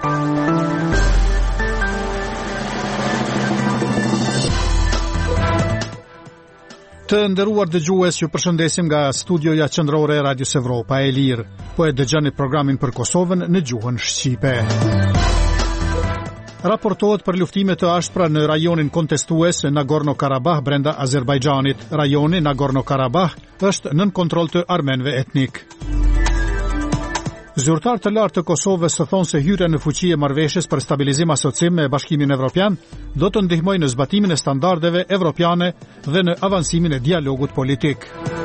Të nderuar dëgjues, ju përshëndesim nga studioja qendrore e Radios Evropa e Lirë. Po e dëgjoni programin për Kosovën në gjuhën shqipe. Raportohet për luftime të ashpra në rajonin kontestues Nagorno-Karabakh brenda Azerbajxhanit. Rajoni Nagorno-Karabakh është nën kontroll të armenëve etnik. Zyrtar të lartë të Kosovës thonë se hyrja në fuqi e marrëveshjes për stabilizim asociim me Bashkimin Evropian do të ndihmojë në zbatimin e standardeve evropiane dhe në avancimin e dialogut politik.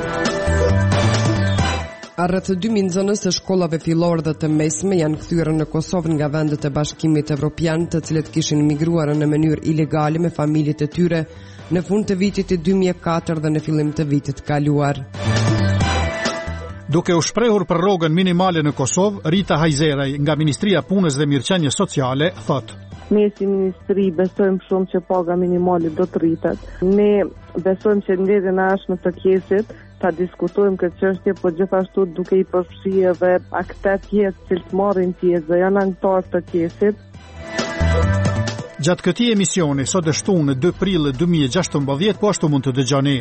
Rreth 2000 nxënës të shkollave fillore dhe të mesme janë kthyer në Kosovë nga vendet e Bashkimit Evropian, të cilët kishin migruar në mënyrë ilegale me familjet e tyre në fund të vitit 2004 dhe në fillim të vitit kaluar. Duke u shprehur për rrogën minimale në Kosovë, Rita Hajzeraj nga Ministria e Punës dhe Mirëqenies Sociale thotë: Ne si ministri besojmë shumë që paga minimale do të rritet. Ne besojmë që ndërtjen e ashme të kesit ta diskutojmë këtë çështje, por gjithashtu duke i përfshirë edhe aktet pjesë që të marrin pjesë dhe janë anëtar të kesit. Gjatë këtij emisioni, sot është shtunë 2 prill 2016, po ashtu mund të dëgjoni.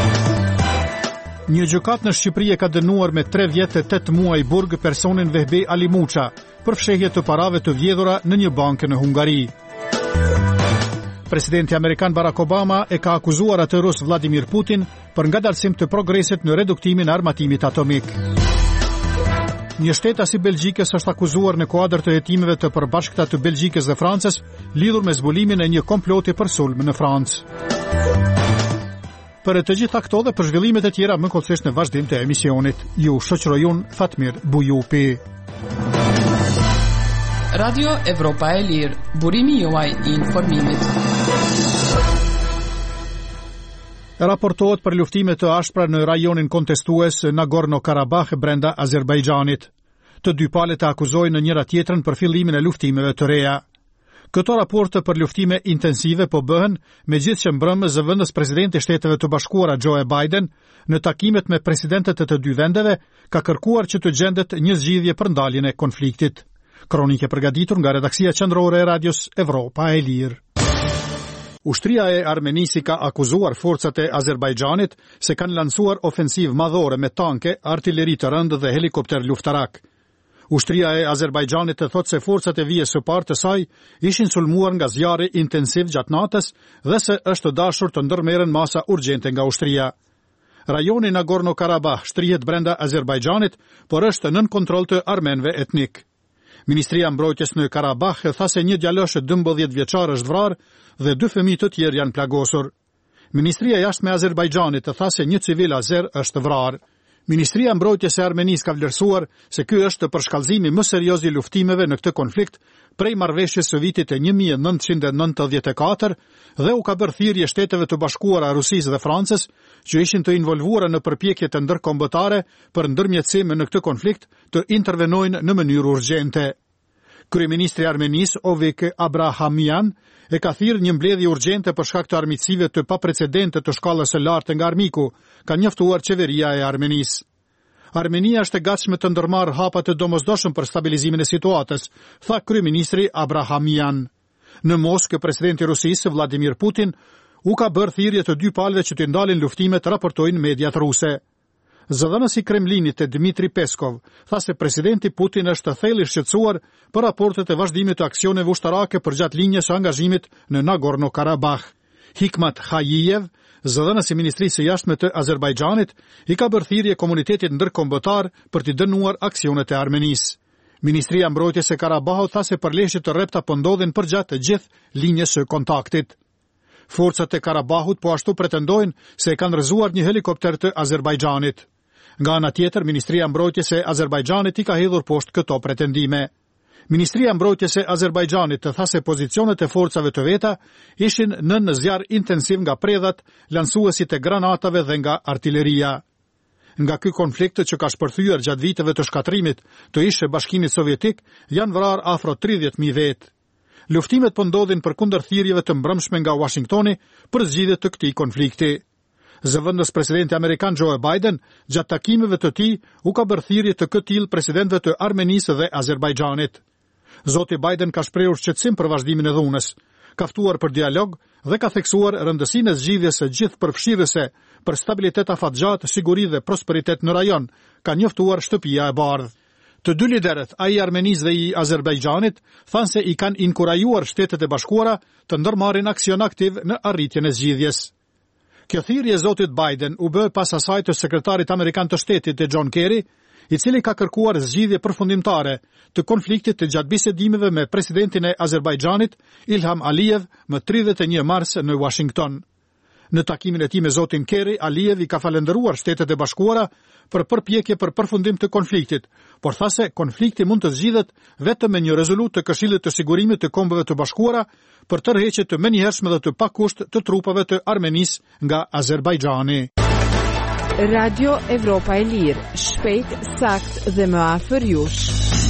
Një gjykat në Shqipëri e ka dënuar me 3 vjet e 8 muaj burg personin Vehbej Alimuça për fshehje të parave të vjedhura në një bankë në Hungari. Presidenti amerikan Barack Obama e ka akuzuar atë rus Vladimir Putin për ngadalësim të progresit në reduktimin e armatimit atomik. Një shtetasi Belgjikës është akuzuar në kuadër të hetimeve të përbashkëta të Belgjikës dhe Francës lidhur me zbulimin e një komploti për sulm në Francë. Për të gjitha këto dhe për zhvillimet e tjera më kollësisht në vazhdim të emisionit. Ju shoqëroj unë Fatmir Bujupi. Radio Evropa e Lirë, burimi juaj i informimit. Raportohet për luftime të ashpra në rajonin kontestues Nagorno-Karabakh brenda Azerbajxhanit. Të dy palët e akuzojnë në njëra tjetrën për fillimin e luftimeve të reja. Këto raporte për luftime intensive po bëhen megjithëse mbrëmës zëvendës presidenti i Shteteve të Bashkuara Joe Biden në takimet me presidentet e të dy vendeve ka kërkuar që të gjendet një zgjidhje për ndaljen e konfliktit. Kronike përgatitur nga redaksia qendrore e Radios Evropa e Lirë. Ushtria e Armenisë ka akuzuar forcat e Azerbajxhanit se kanë lancuar ofensivë madhore me tanke, artilleri të rëndë dhe helikopter luftarak. Ushtria e Azerbajxhanit të thotë se forcat e vijes së parë të saj ishin sulmuar nga zjarri intensiv gjatë natës dhe se është dashur të ndërmerren masa urgjente nga ushtria. Rajoni Nagorno-Karabakh shtrihet brenda Azerbajxhanit, por është nën kontroll të armenëve etnik. Ministria e Mbrojtjes në Karabakh tha se një djalosh 12 vjeçar është vrarë dhe 2 fëmijë të tjerë janë plagosur. Ministria e Jashtme e Azerbajxhanit tha se një civil azer është vrarë. Ministria e Mbrojtjes së Armenisë ka vlerësuar se ky është përshkallëzimi më serioz i luftimeve në këtë konflikt prej marrëveshjes së vitit 1994 dhe u ka bërë thirrje Shteteve të Bashkuara, Rusisë dhe Francës që ishin të involvuara në përpjekje të ndërkombëtare për ndërmjetësim në këtë konflikt të intervenojnë në mënyrë urgjente. Kryeministri i Armenisë Ovik Abrahamian e ka thirrë një mbledhje urgjente për shkak të armiqësive të paprecedente të shkallës së lartë nga armiku, ka njoftuar qeveria e Armenisë. Armenia është e gatshme të ndërmarrë hapa të domosdoshëm për stabilizimin e situatës, tha kryeministri Abrahamian. Në Moskë, presidenti i Rusisë Vladimir Putin u ka bërë thirrje të dy palëve që të ndalin luftimet, raportojnë mediat ruse. Zëdhënësi Kremlinit Dmitri Peskov tha se presidenti Putin është thellë i shqetësuar për raportet e vazhdimit të aksioneve ushtarake përgjatë linjës së angazhimit në Nagorno-Karabakh. Hikmat Khajiyev, zëdhënësi i Ministrisë së Jashtme të Azerbajxhanit, i ka bërë thirrje komunitetit ndërkombëtar për të dënuar aksionet e Armenisë. Ministria e Mbrojtjes së Karabahut tha se përleshje të rrepta po ndodhin përgjatë të gjithë linjës së kontaktit. Forcat e Karabahut po ashtu pretendojnë se e kanë rrëzuar një helikopter të Azerbajxhanit. Nga ana tjetër, Ministria e Mbrojtjes së Azerbajxhanit i ka hedhur poshtë këto pretendime. Ministria e Mbrojtjes së Azerbajxhanit tha se pozicionet e forcave të veta ishin në zjarr intensiv nga predhat, lansuesit e granatave dhe nga artilleria. Nga ky konflikt që ka shpërthyer gjatë viteve të shkatrimit të ish Bashkimit Sovjetik, janë vrarë afro 30.000 vetë. Luftimet po ndodhin përkundër thirrjeve të mbrëmshme nga Washingtoni për zgjidhje të këtij konflikti. Zëvendës presidenti amerikan Joe Biden, gjatë takimeve të tij, u ka bërë thirrje të këtij presidentëve të Armenisë dhe Azerbajxhanit. Zoti Biden ka shprehur shqetësim për vazhdimin e dhunës, ka ftuar për dialog dhe ka theksuar rëndësinë e zgjidhjes së gjithëpërfshirëse për stabilitet afatgjatë, siguri dhe prosperitet në rajon, ka njoftuar Shtëpia e Bardhë. Të dy liderët, ai i Armenisë dhe i Azerbajxhanit, thanë se i kanë inkurajuar Shtetet e Bashkuara të ndërmarrin aksion aktiv në arritjen e zgjidhjes. Kjo thirrje e zotit Biden u bë pas asaj të sekretarit amerikan të shtetit John Kerry, i cili ka kërkuar zgjidhje përfundimtare të konfliktit të gjatë bisedimeve me presidentin e Azerbajxhanit, Ilham Aliyev, më 31 mars në Washington. Në takimin e tij me zotin Kerry, Aliyev i ka falendëruar Shtetet e Bashkuara për përpjekje për përfundim të konfliktit, por tha se konflikti mund të zgjidhet vetëm me një rezolutë të Këshillit të Sigurimit të Kombeve të Bashkuara për tërheqje të menjëhershme dhe të pakusht të trupave të Armenisë nga Azerbajxhani. Radio Evropa e Lirë, shpejt, sakt dhe më afër jush.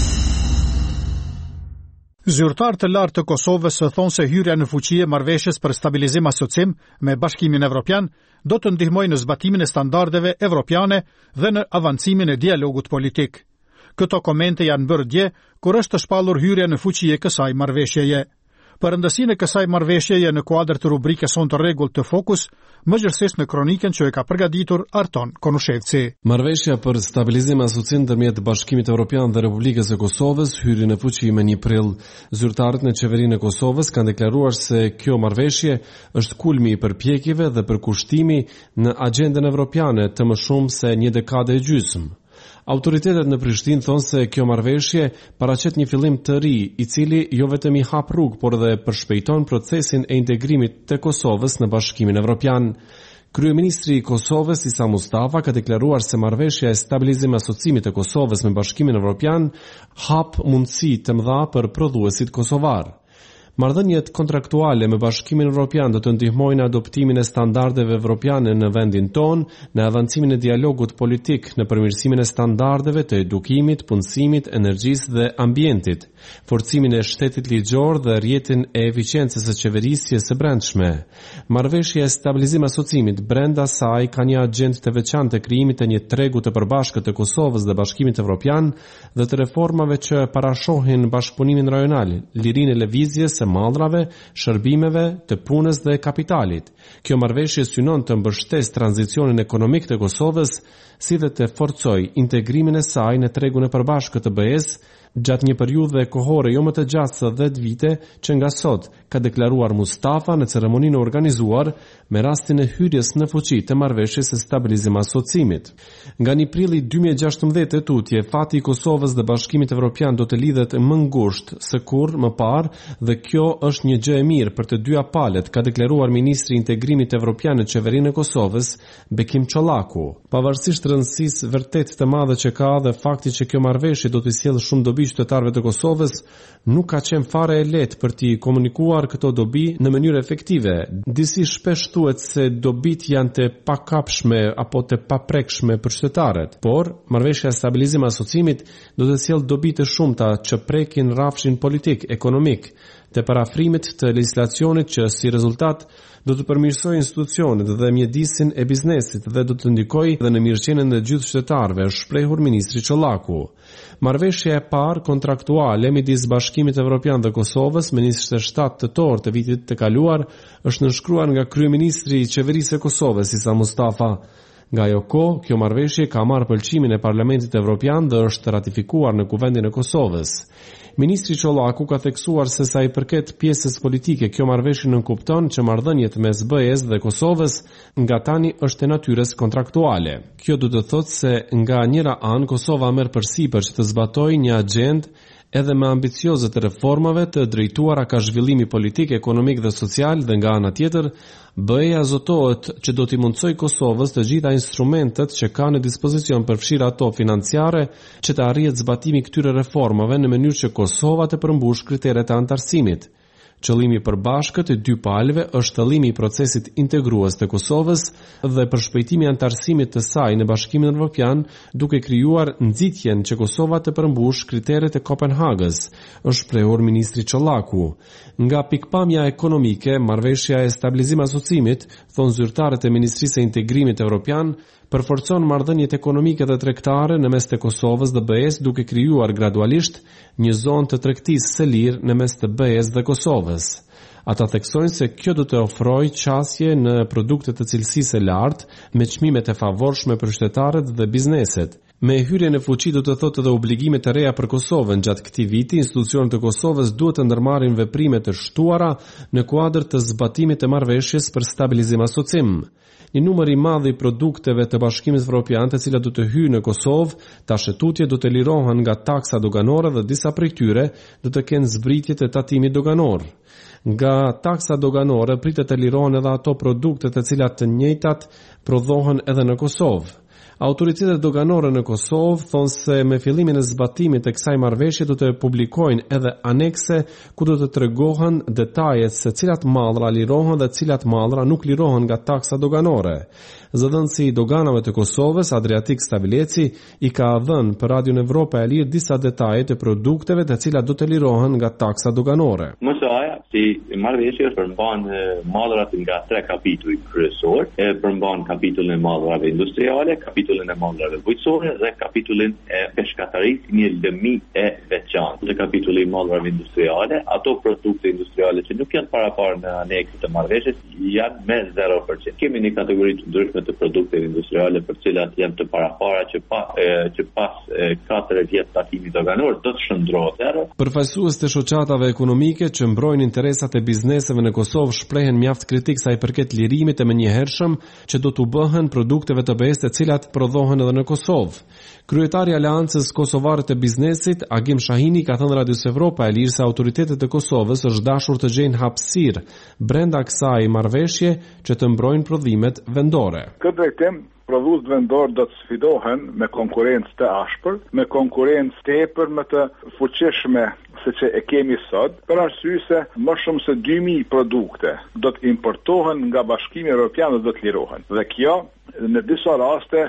Zyrtar të lartë të Kosovës thonë se hyrja në fuqi e marrëveshjes për stabilizim asocim me Bashkimin Evropian do të ndihmojë në zbatimin e standardeve evropiane dhe në avancimin e dialogut politik. Këto komente janë bërë dje kur është të shpallur hyrja në fuqi e kësaj marrëveshjeje. Për rëndësinë e kësaj marrëveshjeje në kuadër të rubrikës sonë të rregull të Fokus, më gjithsesi në kronikën që e ka përgatitur Arton Konushevci. Marrëveshja për stabilizim asocim ndërmjet Bashkimit Evropian dhe Republikës së Kosovës hyri në fuqi me 1 prill. Zyrtarët në qeverinë e Kosovës kanë deklaruar se kjo marrëveshje është kulmi i përpjekjeve dhe përkushtimi në agjendën evropiane të më shumë se 1 dekadë e gjysmë. Autoritetet në Prishtinë thonë se kjo marrëveshje paraqet një fillim të ri, i cili jo vetëm i hap rrugë, por dhe përshpejton procesin e integrimit të Kosovës në Bashkimin Evropian. Kryeministri i Kosovës Isa Mustafa ka deklaruar se marrëveshja e stabilizim asocimit të Kosovës me Bashkimin Evropian hap mundësi të mëdha për prodhuesit kosovar. Marrëdhëniet kontraktuale me Bashkimin Evropian do të ndihmojnë adoptimin e standardeve evropiane në vendin tonë, në avancimin e dialogut politik, në përmirësimin e standardeve të edukimit, punësimit, energjisë dhe ambientit, forcimin e shtetit ligjor dhe rrjetin e eficiencës së qeverisjes së brendshme. Marrëveshja e stabilizim asocimit brenda saj ka një agjendë të veçantë të krijimit të një tregu të përbashkët të Kosovës dhe Bashkimit Evropian dhe të reformave që parashohin bashkëpunimin rajonal, lirinë e lëvizjes mallrave, shërbimeve, të punës dhe kapitalit. Kjo marrëveshje synon të mbështesë tranzicionin ekonomik të Kosovës, si dhe të forcojë integrimin e saj në tregun e përbashkët të BE-s gjatë një periudhe kohore jo më të gjatë se 10 vite që nga sot, ka deklaruar Mustafa në ceremoninë organizuar me rastin e hyrjes në fuqi të marrëveshjes së stabilizim asocimit. Nga 1 prilli 2016 tutje, fati i Kosovës dhe Bashkimit Evropian do të lidhet më ngushtë se kurrë më parë dhe kjo është një gjë e mirë për të dyja palët, ka deklaruar ministri i integrimit evropian në qeverinë e Kosovës, Bekim Çollaku. Pavarësisht rëndësisë vërtet të madhe që ka dhe fakti që kjo marrëveshje do të sjellë shumë dobi qytetarëve të Kosovës, nuk ka qenë fare e lehtë për t'i komunikuar këto dobi në mënyrë efektive. Disi shpesh thuhet se dobit janë të pakapshme apo të paprekshme për qytetarët, por marrëveshja e stabilizim asocimit do të sjellë dobi të shumta që prekin rrafshin politik, ekonomik, të parafrimit të legjislacionit që si rezultat do të përmirësojë institucionet dhe mjedisin e biznesit dhe do të ndikojë edhe në mirëqenien e gjithë qytetarëve, është shprehur ministri Çollaku. Marrëveshja e parë kontraktuale midis Bashkimit Evropian dhe Kosovës me 27 tetor të vitit të kaluar është nënshkruar nga kryeministri i qeverisë së Kosovës Isa Mustafa. Nga ajo kohë, kjo marrëveshje ka marrë pëlqimin e Parlamentit Evropian dhe është ratifikuar në Kuvendin e Kosovës. Ministri Çollaku ka theksuar se sa i përket pjesës politike, kjo marrëveshje nënkupton që marrëdhëniet mes BE-s dhe Kosovës nga tani është e natyrës kontraktuale. Kjo do të thotë se nga njëra anë Kosova merr përsipër që të zbatojë një agjendë edhe me ambicioze të reformave të drejtuara ka zhvillimi politik, ekonomik dhe social dhe nga ana tjetër, BE-ja zotohet që do t'i mundsoj Kosovës të gjitha instrumentet që ka në dispozicion për fshirë ato financiare që të arrihet zbatimi këtyre reformave në mënyrë që Kosova të përmbush kriteret e antarësimit. Qëllimi i përbashkët e dy palëve është tëllimi i procesit integrues të Kosovës dhe përshpejtimi i antarësimit të saj në Bashkimin Evropian, duke krijuar nxitjen që Kosova të përmbush kriteret e Kopenhagës, është shprehur ministri Çollaku. Nga pikpamja ekonomike, marrëveshja e stabilizim asocimit, thon zyrtarët e Ministrisë së Integrimit Evropian, përforcon marrëdhëniet ekonomike dhe tregtare në mes të Kosovës dhe BE-s duke krijuar gradualisht një zonë të tregtisë së lirë në mes të BE-s dhe Kosovës. Ata theksojnë se kjo do të ofrojë qasje në produkte të cilësisë së lartë me çmime të favorshme për qytetarët dhe bizneset. Me hyrjen në fuqi do të thotë edhe obligime të reja për Kosovën. Gjatë këtij viti, institucionet e Kosovës duhet të ndërmarrin veprime të shtuara në kuadër të zbatimit të marrëveshjes për stabilizim asocim. Një numër i madh i produkteve të Bashkimit Evropian të cilat do të hyjnë në Kosovë, tash tutje do të lirohen nga taksa doganore dhe disa prej tyre do të kenë zbritje të tatimit doganor. Nga taksa doganore pritet të lirohen edhe ato produkte të cilat të njëjtat prodhohen edhe në Kosovë. Autoritetet doganore në Kosovë thonë se me fillimin e zbatimit të kësaj marrëveshje do të publikojnë edhe anekse ku do të tregohen detajet se cilat mallra lirohen dhe cilat mallra nuk lirohen nga taksa doganore. Zëdhënësi i doganave të Kosovës, Adriatik Stavileci, i ka dhënë për Radion Evropa e Lirë disa detaje të produkteve të cilat do të lirohen nga taksa doganore. Mësoja si marrëveshje përmban mallrat nga 3 kapituj kryesor, përmban kapitullin e mallrave industriale, kapitullin e mallrave bujqësore dhe kapitullin e peshkatarisë, një lëmi e veçantë. Në kapitullin e mallrave industriale, ato produkte industriale që nuk janë paraparë në aneksit të marrëveshjes janë me 0%. Kemi një kategori të ndryshme të produkte industriale për cilat janë të parapara që pas 4 vjet tatimit doganor do të shndrohet. Përfaqësues të shoqatave ekonomike që mbrojnë interesat e bizneseve në Kosovë shprehen mjaft kritik sa i përket lirimit të menjëhershëm që do t'u bëhen produkteve të BE-s të cilat prodhohen edhe në Kosovë. Kryetari i Aleancës Kosovare të Biznesit, Agim Shahini, ka thënë Radios Evropa e Lirë se autoritetet e Kosovës është dashur të gjejnë hapësirë brenda kësaj marrëveshje që të mbrojnë prodhimet vendore. Këtë drejtim, prodhuesit vendor do të sfidohen me konkurrencë të ashpër, me konkurrencë tepër më të fuqishme se që e kemi sot, për arsye se më shumë se 2000 produkte do të importohen nga Bashkimi Evropian dhe do të lirohen. Dhe kjo në disa raste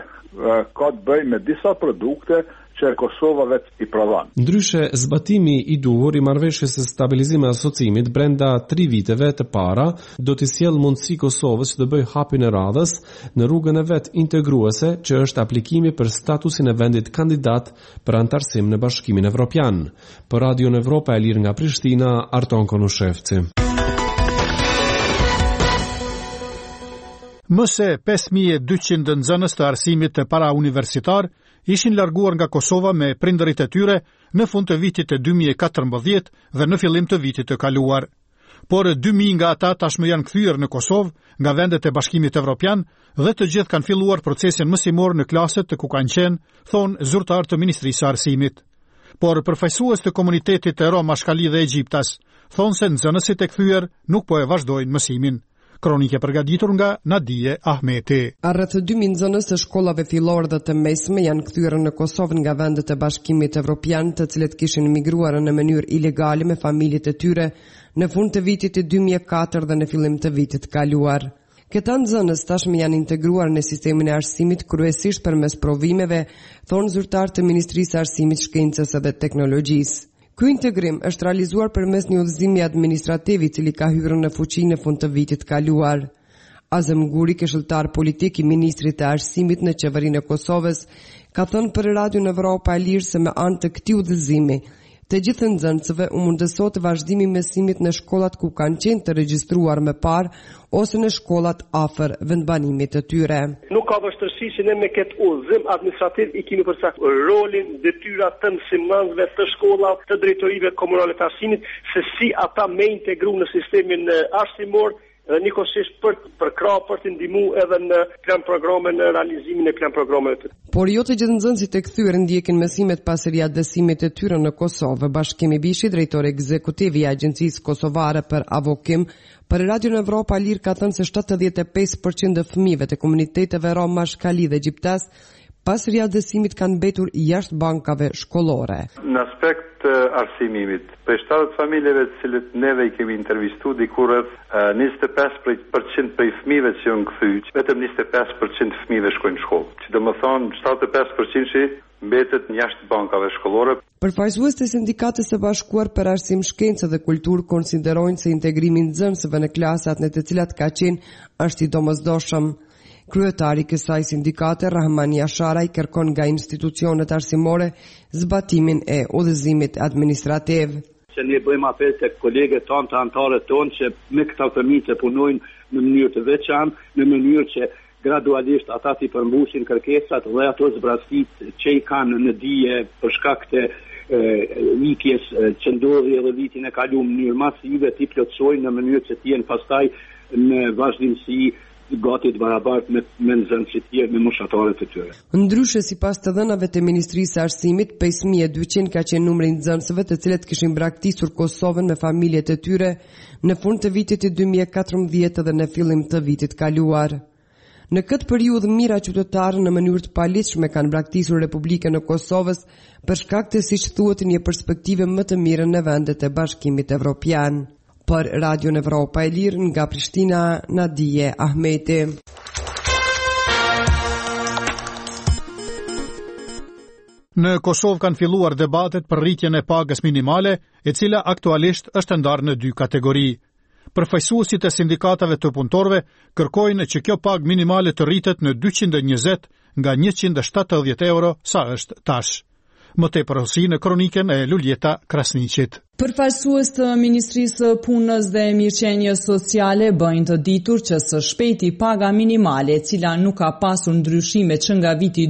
ka të bëjë me disa produkte që Kosova vetë i prodhon. Ndryshe, zbatimi i duhur i marrëveshjes së stabilizimit të asociimit brenda 3 viteve të para do të sjellë mundësi Kosovës që të bëjë hapin e radhës në rrugën e vet integruese që është aplikimi për statusin e vendit kandidat për antarësim në Bashkimin Evropian. Për Radion Evropa e Lirë nga Prishtina, Arton Konushevci. Më se 5200 nxënës të arsimit të parauniversitar ishin larguar nga Kosova me prindërit e tyre në fund të vitit të 2014 dhe në fillim të vitit të kaluar. Por 2000 nga ata tashmë janë kthyer në Kosovë nga vendet e Bashkimit Evropian dhe të gjithë kanë filluar procesin mësimor në klaset të ku kanë qenë, thonë zyrtar të Ministrisë së Arsimit. Por përfaqësues të komunitetit të Rom, Mashkali dhe Egjiptas thonë se nxënësit e kthyer nuk po e vazhdojnë mësimin. Kronike përgatitur nga Nadije Ahmeti. Rreth 2000 nxënës të shkollave fillore dhe të mesme janë kthyer në Kosovë nga vendet e Bashkimit Evropian, të cilët kishin migruar në mënyrë ilegale me familjet e tyre në fund të vitit të 2004 dhe në fillim të vitit kaluar. Këta nxënës tashmë janë integruar në sistemin e arsimit kryesisht përmes provimeve, thonë zyrtar të Ministrisë së Arsimit, Shkencës dhe Teknologjisë. Ky integrim është realizuar përmes një udhëzimi administrativ i cili ka hyrë në fuqi në fund të vitit kaluar. Azem Guri, këshilltar politik i ministrit të arsimit në qeverinë e Kosovës, ka thënë për Radion Evropa e Lirë se me anë të këtij udhëzimi, të gjithë nxënësve u mundësot vazhdimi i mësimit në shkollat ku kanë qenë të regjistruar më parë ose në shkollat afër vendbanimit të tyre. Nuk ka vështirësi që ne me këtë udhëzim administrativ i kemi përcaktuar rolin, detyrat të mësimësve të shkollave, të drejtorive komunale të arsimit, se si ata me integru në sistemin arsimor dhe njëkohësisht për krah për të ndihmuar edhe në plan programe, në realizimin e plan programeve. Por jo të gjithë nxënësit e kthyer ndjekin mësimet pas riadësimit të tyre në Kosovë. Bashkimi Bishi, drejtor ekzekutiv i Agjencisë Kosovare për Avokim, për Radion Evropa Lirë ka thënë se 75% e fëmijëve të komuniteteve rom, mashkali dhe egjiptas pas riadësimit kanë mbetur jashtë bankave shkollore. Në aspekt të arsimimit, për 70 familjeve të cilët neve i kemi intervistu dikur rreth 25% prej fëmijëve që janë kthyer, vetëm 25% fëmijëve shkojnë në shkollë. Që do të thonë 75% mbetet jashtë bankave shkollore. Përfaqësues të Sindikatës së Bashkuar për Arsim, Shkencë dhe Kulturë konsiderojnë se integrimi i nxënësve në klasat në të cilat ka qenë është i domosdoshëm. Kryetari i kësaj sindikate, Rahmani Asharaj, kërkon nga institucionet arsimore zbatimin e udhëzimit administrativ. Që ne bëjmë apel të kolegët tonë, të antarët tonë, që me këta fëmijë të punojnë në mënyrë të veçantë, në mënyrë që gradualisht ata t'i përmbusin kërkesat dhe ato zbrastit që i kanë në dije për shkak të ikjes që ndodhi edhe vitin e kaluar në mënyrë masive t'i plotësojnë në mënyrë që t'jenë pastaj në vazhdimsi gati të barabartë me nxënësit tjerë, me moshatarët e tyre. Ndryshe, sipas të dhënave të Ministrisë së Arsimit, 5200 ka qenë numri i nxënësve të cilët kishin braktisur Kosovën me familjet e tyre në fund të vitit të 2014 dhe në fillim të vitit kaluar. Në këtë periudhë mira qytetarë në mënyrë të paligjshme kanë braktisur Republikën e Kosovës për shkak të, siç thuhet, një perspektive më të mire në vendet e Bashkimit Evropian. Për Radio Evropa e Lirë nga Prishtina, Nadije Ahmeti. Në Kosovë kanë filluar debatet për rritjen e pagës minimale, e cila aktualisht është ndarë në 2 kategori. Përfaqësuesit e sindikatave të punëtorëve kërkojnë që kjo pagë minimale të rritet në 220 nga 170 euro sa është tash. Më tepër në kronikën e Luljeta Krasniqit. Përfaqësues të Ministrisë së Punës dhe Mirëqenies Sociale bëjnë të ditur që së shpejti paga minimale, e cila nuk ka pasur ndryshime që nga viti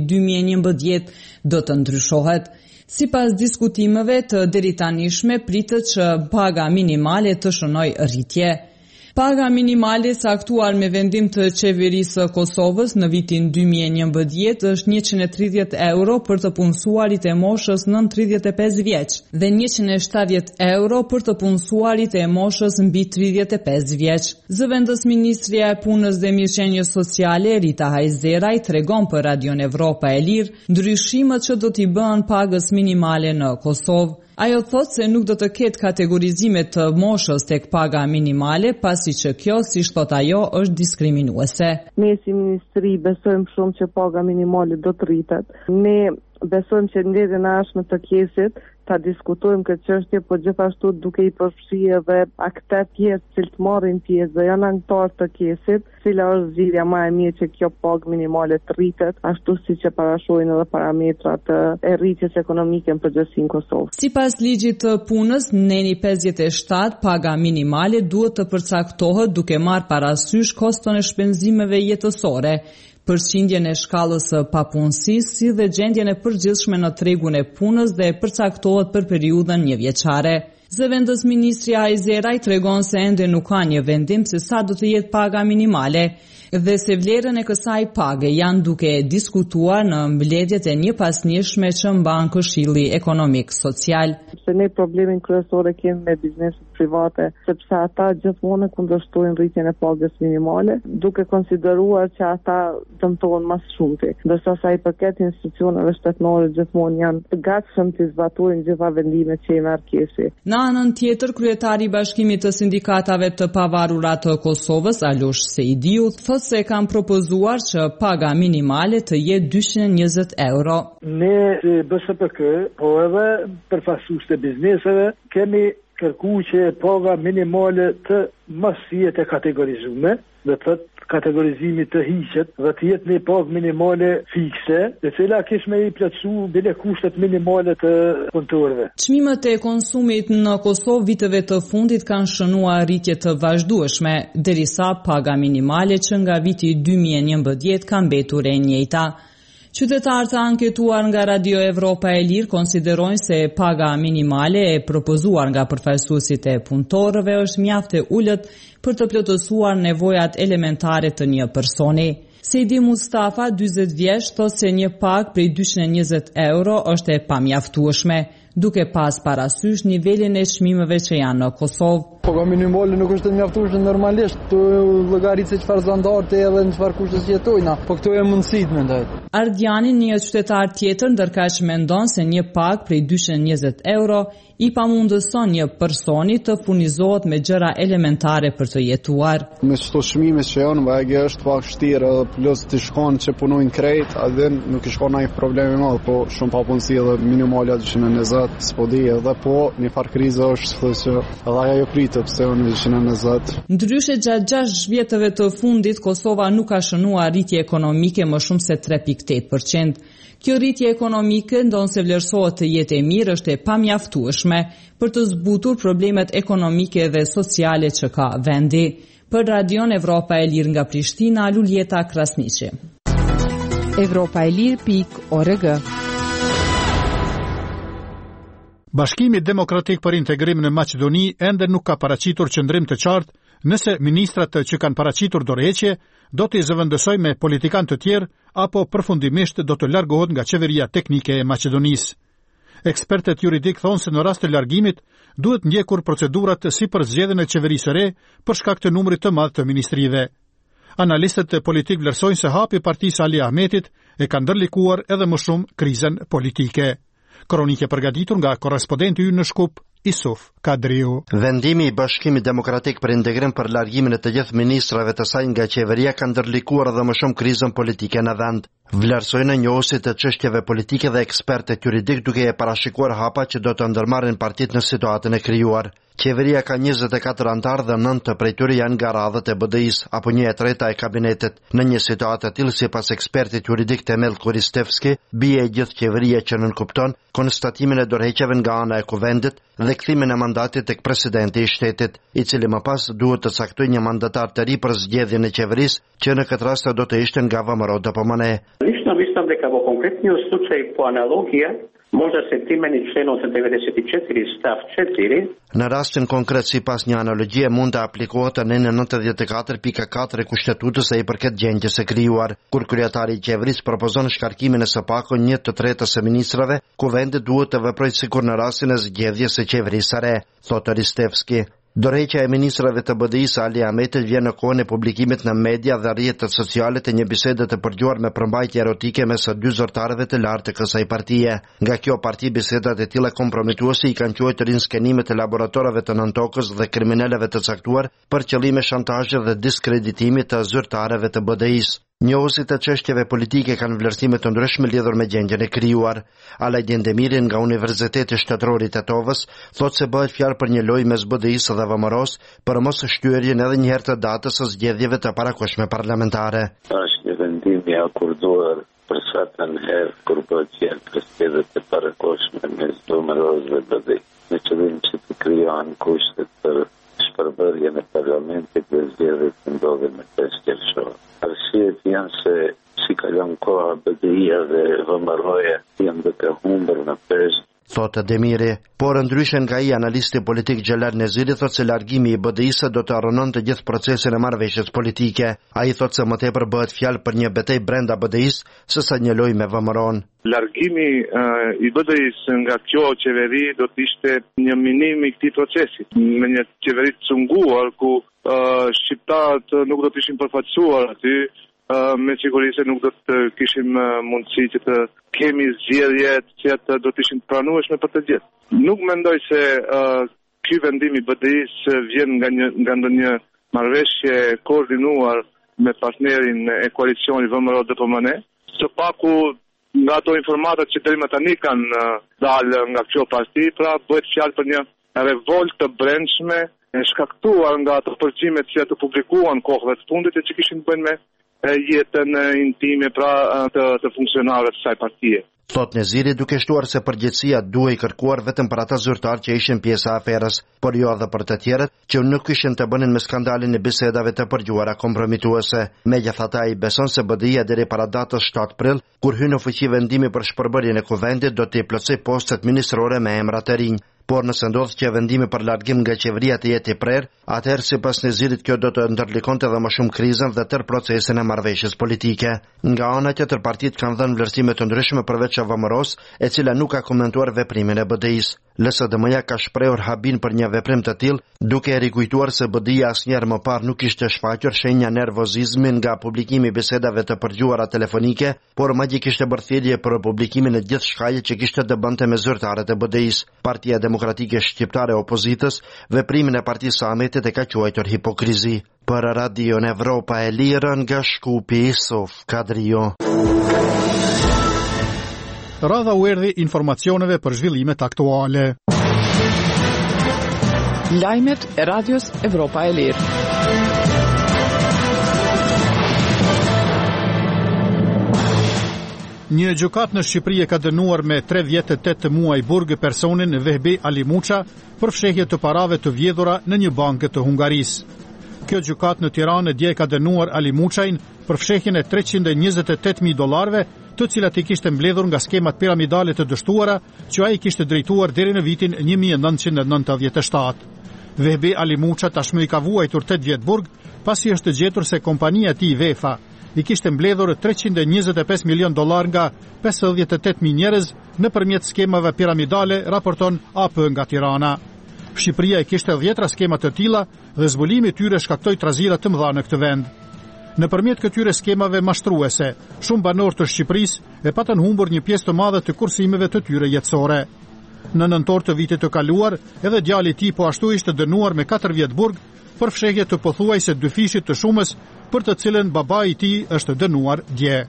2011, do të ndryshohet. Sipas diskutimeve të deritanishme, pritet që paga minimale të shënojë rritje. Paga minimale saktuar me vendim të qeverisë së Kosovës në vitin 2011 është 130 euro për të punësuarit e moshës nën 35 vjeç dhe 170 euro për të punësuarit e moshës mbi 35 vjeç. Zëvendës Ministria e Punës dhe Mirëqenies Sociale Rita Hajzeraj tregon për Radio Evropa e Lirë ndryshimet që do t'i bëhen pagës minimale në Kosovë. Ajo thot se nuk do të ketë kategorizime të moshës tek paga minimale, pasi që kjo, si thot ajo, është diskriminuese. Ne si ministri besojmë shumë që paga minimale do të rritet. Ne besojmë që ndërtjen e ashme të kesit ta diskutojmë këtë çështje, por gjithashtu duke i përfshirë edhe aktet tjerë që të marrin pjesë dhe janë anëtar të kesit, cila është zgjidhja më e mirë që kjo pagë minimale të rritet, ashtu siç e parashojnë edhe parametrat e rritjes ekonomike në përgjithësi në Kosovë. Sipas ligjit të punës, neni 57, paga minimale duhet të përcaktohet duke marrë parasysh koston e shpenzimeve jetësore, përqindjen e shkallës së papunësisë, si dhe gjendjen e përgjithshme në tregun e punës dhe përcaktohet për periudhën 1 vjeçare. Zëvendës Ministria Hajzeraj tregon se ende nuk ka një vendim se sa do të jetë paga minimale dhe se vlerën e kësaj page janë duke diskutuar në mbledhjet e njëpasnjëshme që mban Këshilli Ekonomik Social. Se ne problemin kryesor e kemi me bizneset private, sepse ata gjithmonë kundërshtojnë rritjen e pagës minimale, duke konsideruar që ata dëmtohen më shumë. Ndërsa sa i përket institucioneve shtetërore gjithmonë janë të gatshëm të zbatojnë gjitha vendimet që i merr kesi. Në anën tjetër, kryetari i Bashkimit të Sindikatave të Pavarura të Kosovës, Alush Seidiu, thotë se kanë propozuar që paga minimale të jetë 220 euro. Ne si BSPK, po edhe përfaqësues të bizneseve, kemi kërkuar që paga minimale të mos jetë kategorizuar, do të thotë kategorizimi të hiqet dhe të jetë një pagë minimale fikse, e cila kishme i plotësu bile kushtet minimale të punëtorëve. Çmimet e konsumit në Kosovë viteve të fundit kanë shënuar rritje të vazhdueshme, derisa paga minimale që nga viti 2011 ka mbetur e njëjta. Qytetarët anketuar nga Radio Evropa e Lirë konsiderojnë se paga minimale e propozuar nga përfaqësuesit e punëtorëve është mjaft e ulët për të plotësuar nevojat elementare të një personi. Sejdi Mustafa, 40 vjeç, thotë se një pagë prej 220 euro është e pamjaftueshme, duke pas parasysh nivelin e çmimeve që janë në Kosovë. Paga minimale nuk është e mjaftueshme normalisht, të llogarit se çfarë standarde edhe në çfarë kushte jetojnë, po këto janë mundësitë mendoj. Ardjani, një qytetar tjetër, ndërkaq mendon se një pagë prej 220 euro i pamundëson një personi të furnizohet me gjëra elementare për të jetuar. Me çdo çmime që janë, vajgë është pak vështirë, plus të shkon që punojnë krejt, edhe nuk i shkon ai problemi më, po shumë papunësi edhe minimale 220. fakt s'po di edhe po një farë kriza është që edhe ajo pritet pse unë ishin në 20. Ndryshe gjatë 6 vjetëve të fundit Kosova nuk ka shënuar rritje ekonomike më shumë se 3.8%. Kjo rritje ekonomike ndonë se vlerësohet të jetë e mirë është e pamjaftueshme për të zbutur problemet ekonomike dhe sociale që ka vendi. Për Radion Evropa e Lirë nga Prishtina, Luljeta Krasniqi. Evropaelir.org. Bashkimi Demokratik për Integrim në Maqedoni ende nuk ka paraqitur qëndrim të qartë nëse ministrat që kanë paraqitur dorëheqje do të zëvendësojnë me politikanë të tjerë apo përfundimisht do të largohet nga qeveria teknike e Maqedonisë. Ekspertët juridik thonë se në rast të largimit duhet ndjekur procedurat si për zgjedhjen e qeverisë së re për shkak të numrit të madh të ministrive. Analistët politik vlerësojnë se hapi i partisë Ali Ahmetit e ka ndërlikuar edhe më shumë krizën politike. Kronike përgatitur nga korrespondenti ynë në Shkup, Isuf Kadriu. Vendimi i Bashkimit Demokratik për Integrim për largimin e të gjithë ministrave të saj nga qeveria ka ndërlikuar edhe më shumë krizën politike në vend. Vlerësojnë njohësit të çështjeve politike dhe ekspertët juridik duke e parashikuar hapa që do të ndërmarrin partitë në situatën e krijuar. Qeveria ka 24 antarë dhe 9 prej tyre janë nga radhët e BDI-s apo 1/3 e kabinetit. Në një situatë të tillë, sipas ekspertit juridik Temel Kuristevski, bie e gjithë qeveria që nënkupton konstatimin e dorëheqjeve nga ana e kuvendit dhe kthimin e mandatit tek presidenti i shtetit, i cili më pas duhet të caktojë një mandatar të ri për zgjedhjen e qeverisë, që në këtë rast do të ishte nga VMRO DPMN. Lično mislim дека во конкретниот случај по аналогија може се примени член 94 stav 4. Në rastin konkret, sipas një analogjie, mund të aplikohet në 94.4 e Kushtetutës e i përket gjendjes së krijuar. Kur kryetari i qeverisë propozon shkarkimin e së paku 1/3 e ministrave, kuvendi duhet të veprojë sikur në rastin e zgjedhjes së qeverisë së re, thotë Ristevski. Dorëheqja e ministrave të BDI-s Ali Ahmetit vjen në kohën e publikimit në media dhe rrjetet sociale të një bisede të përgjuar me përmbajtje erotike mes së dy zyrtarëve të lartë të kësaj partie. Nga kjo parti, bisedat e tilla kompromituese i kanë quajtur rinskenimet e laboratorëve të nëntokës dhe kriminalëve të caktuar për qëllime shantazhi dhe diskreditimi të zyrtarëve të BDI-s. Njohësit të çështjeve politike kanë vlerësime të ndryshme lidhur me gjendjen e krijuar. Alajdin Demiri nga Universiteti Shtetëror i Tetovës thotë se bëhet fjalë për një lojë mes BDI-s dhe VMRO-s për mos shtyerjen edhe një herë të datës së zgjedhjeve të parakohshme parlamentare. Është një vendim i akorduar për sa të herë kur bëhet fjalë për zgjedhjet e parakohshme mes VMRO-s dhe BDI-s, me qëllim që të krijohen kushtet për shpërbërjen e parlamentit dhe zgjedhjet që ndodhin në 5 qershor. Arsyet janë se si kalon koha BDI-ja dhe VMRO-ja janë duke humbur në peshë, thotë Demiri. Por ndryshe nga ai, analisti politik Xhelal Neziri thotë se largimi i BDI-s do të harronon të gjithë procesin e marrëveshjes politike. Ai thotë se më tepër bëhet fjalë për një betejë brenda BDI-s sesa një lojë me VMRO-n. Largimi i BDI-s nga kjo qeveri do të ishte një minim i këtij procesi. Me një qeveri të cunguar ku shqiptarët nuk do të ishin përfaqësuar aty, me siguri se nuk do të kishim mundësi që të kemi zgjedhje që do të ishin pranueshme për të gjithë. Nuk mendoj se ky vendim i BDI-s vjen nga ndonjë marrëveshje koordinuar me partnerin e koalicionit VMRO-DPMN. Së paku nga ato informatat që deri më tani kanë dalë nga kjo parti, pra bëhet fjalë për një revoltë të brendshme e shkaktuar nga ato përgjimet që të publikuan kohëve të fundit e që kishin bënë me jetën intime pra të funksionarëve të saj partie. Thot Neziri, duke shtuar se përgjegjësia duhej kërkuar vetëm për ata zyrtarë që ishin pjesa e aferës, por jo edhe për të tjerët që nuk kishin të bënin me skandalin e bisedave të përgjuara kompromituese. Megjithatë, ai beson se BDI-ja deri para datës 7 prill, kur hyn në fuqi vendimi për shpërbërjen e kuvendit, do të plotësoj postet ministrore me emra të rinj. Por nëse ndodh që vendimi për largim nga qeveria të jetë i prerë, atëherë sipas Nezirit kjo do të ndërlikonte edhe më shumë krizën dhe tërë procesin e marrëveshjes politike. Nga ana tjetër, partitë kanë dhënë vlerësime të ndryshme përveç VMRO-s, e cila nuk ka komentuar veprimin e BDI-s. LSDM-ja ka shprehur habin për një veprim të tillë, duke rikujtuar se BDI-ja asnjëherë më parë nuk kishte shfaqur shenja nervozizmi nga publikimi i bisedave të përgjuara telefonike, por madje kishte bërë thirrje për publikimin e gjithë shkaqeve që kishte të bënte me zyrtarët e BDI-s. Partia Demokratike Shqiptare e Opozitës veprimin e partisë së Ahmetit e ka quajtur hipokrizi. Për Radion Evropa e Lirë nga Shkupi, Isuf Kadriu. radha u erdhi informacioneve për zhvillimet aktuale. Lajmet e Radios Evropa e Lirë. Një gjykat në Shqipëri e ka dënuar me 3 vjet e 8 muaj burg personin Vehbi Ali Muça për fshehje të parave të vjedhura në një bankë të Hungarisë. Kjo gjykat në Tiranë dje ka dënuar Ali Muçain për fshehjen e $328,000, të cilat i kishte mbledhur nga skemat piramidale të dështuara që ai kishte drejtuar deri në vitin 1997. Vehbi Ali Muça tashmë i ka vuajtur 8 vjet burg pasi është gjetur se kompania e tij Vefa i kishte mbledhur $325 milion nga 58.000 njerëz nëpërmjet skemave piramidale, raporton AP nga Tirana. Shqipëria e kishte 10 skema të tilla dhe zbulimi i tyre shkaktoi trazira të mëdha në këtë vend. Nëpërmjet këtyre skemave mashtruese, shumë banorë të Shqipërisë e patën humbur një pjesë të madhe të kursimeve të tyre jetësore. Në nëntor të vitit të kaluar, edhe djali i tij po ashtu ishte dënuar me 4 vjet burg për fshehje të pothuajse dyfishit të shumës, për të cilën babai i tij është dënuar dje.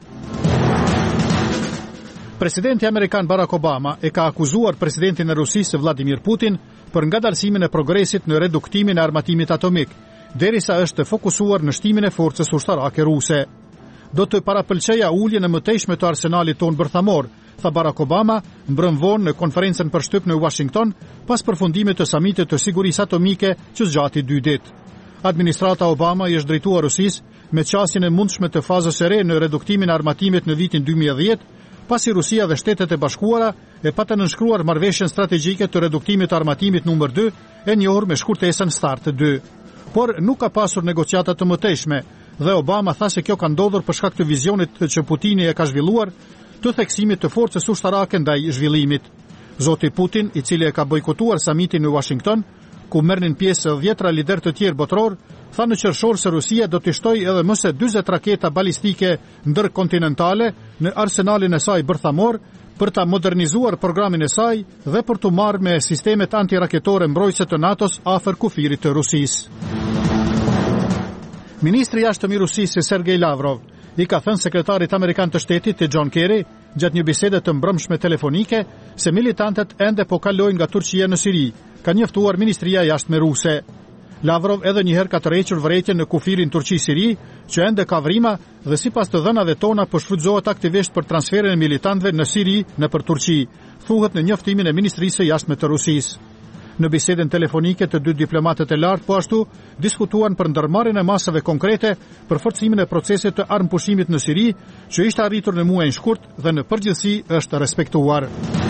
Presidenti amerikan Barack Obama e ka akuzuar presidentin e Rusisë Vladimir Putin për ngadalësimin e progresit në reduktimin e armatimit atomik, derisa është fokusuar në shtimin e forcës ushtarake ruse. Do të parapëlqeja uljen e mëtejshme të arsenalit ton bërthamor, tha Barack Obama mbrëm vonë në konferencën për shtyp në Washington pas përfundimit të samitit të sigurisë atomike që zgjati 2 ditë. Administrata Obama i është drejtuar Rusisë me qasjen e mundshme të fazës së re në reduktimin e armatimit në vitin 2010, pasi Rusia dhe Shtetet e Bashkuara e patën nënshkruar marrëveshjen strategjike të reduktimit të armatimit numër 2, e njohur me shkurtesën START 2. Por nuk ka pasur negociata të mëtejshme dhe Obama tha se kjo ka ndodhur për shkak të vizionit që Putini e ka zhvilluar të theksimit të forcës ushtarake ndaj zhvillimit. Zoti Putin, i cili e ka bojkotuar samitin në Washington, ku merrnin pjesë 10 lider të tjerë botror, tha në qershor se Rusia do të shtojë edhe më se 40 raketa balistike ndërkontinentale në arsenalin e saj bërthamor për ta modernizuar programin e saj dhe për të marrë me sistemet antiraketore mbrojtëse të NATO-s afër kufirit të Rusisë. Ministri i jashtëm i Rusisë Sergej Lavrov i ka thënë sekretarit amerikan të shtetit të John Kerry gjatë një bisede të mbrëmshme telefonike se militantët ende po kalojnë nga Turqia në Siri, ka njoftuar Ministria e Jashtme ruse. Lavrov edhe njëherë ka tërhequr vërejtjen në kufirin Turqi-Siri, që ende ka vrima dhe sipas të dhënave tona po shfrytëzohet aktivisht për transferin e militantëve në Siri nëpër Turqi, thuhet në njoftimin e Ministrisë së Jashtme të Rusisë. Në bisedën telefonike të 2 diplomatët e lartë po ashtu diskutuan për ndërmarrjen e masave konkrete për forcimin e procesit të armëpushimit në Siri, që ishte arritur në muajin shkurt dhe në përgjithësi është respektuar.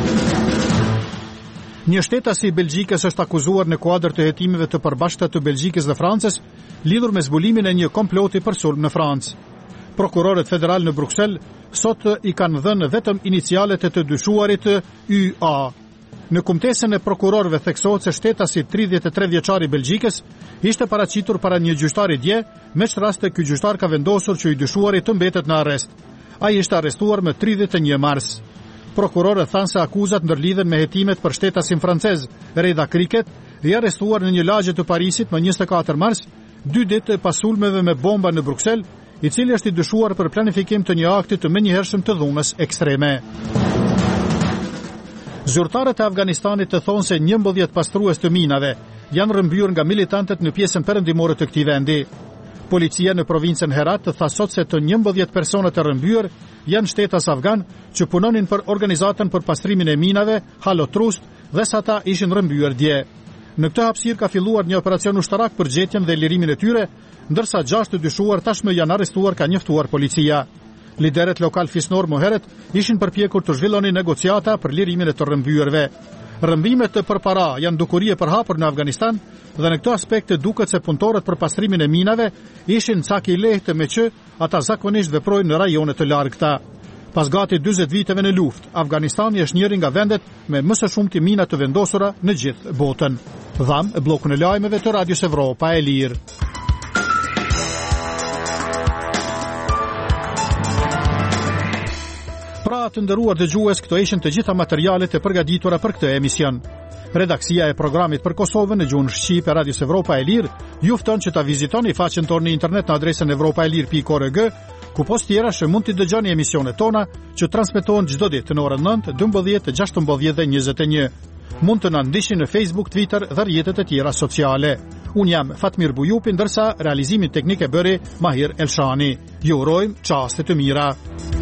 Një shtetasi i Belgjikës është akuzuar në kuadër të hetimeve të përbashkëta të Belgjikës dhe Francës lidhur me zbulimin e një komploti për sulm në Francë. Prokurorët federal në Bruksel sot i kanë dhënë vetëm inicialet e të dyshuarit YA. Në kumtesën e prokurorëve theksohet se shtetasi 33 vjeçar i Belgjikës ishte paraqitur para një gjyqtari dje, me çraste ky gjyqtar ka vendosur që i dyshuari të mbetet në arrest. Ai ishte arrestuar më 31 mars. Prokurorët thanë se akuzat ndërlidhen me hetimet për shtetasin francez Reda Cricket, i arrestuar në një lagje të Parisit më 24 mars, 2 ditë pas sulmeve me bomba në Bruksel, i cili është i dyshuar për planifikim të një akti të menjëhershëm të dhunës ekstreme. Zyrtarët e Afganistanit të thonë se 11 pastrues të minave janë rrëmbyer nga militantët në pjesën perëndimore të këtij vendi. Policia në provincën Herat tha sot se të 11 personat e rrëmbyer janë shtetas afgan që punonin për organizatën për pastrimin e minave, Halo Trust, dhe sa ata ishin rrëmbyer dje. Në këtë hapësirë ka filluar një operacion ushtarak për gjetjen dhe lirimin e tyre, ndërsa 6 të dyshuar tashmë janë arrestuar, ka njoftuar policia. Liderët lokal fisnor më herët ishin përpjekur të zhvillonin negociata për lirimin e të rrëmbyerve. Rrëmbimet të përpara janë dukuri e përhapur në Afganistan dhe në këtë aspekt duket se punëtorët për pastrimin e minave ishin cak i lehtë me që ata zakonisht veprojnë në rajone të largëta. Pas gati 40 viteve në luftë, Afganistani është njëri nga vendet me më së shumti mina të vendosura në gjithë botën. Dham e bllokun e lajmeve të Radios Evropa e Lirë. Pra të nderuar dëgjues, këto ishin të gjitha materialet e përgatitura për këtë emision. Redaksia e programit për Kosovën në gjuhën shqipe Radios Evropa e Lirë ju fton që ta vizitoni faqen tonë në internet në adresën evropaelir.org ku post tjera që mund t'i dëgjoni emisionet tona që transmetohen çdo ditë në orën 9, 12, 16 dhe 21. Mund të na ndiqni në Facebook, Twitter dhe rrjetet e tjera sociale. Unë jam Fatmir Bujupi, ndërsa realizimin teknik e bëri Mahir Elshani. Ju urojmë çaste të mira.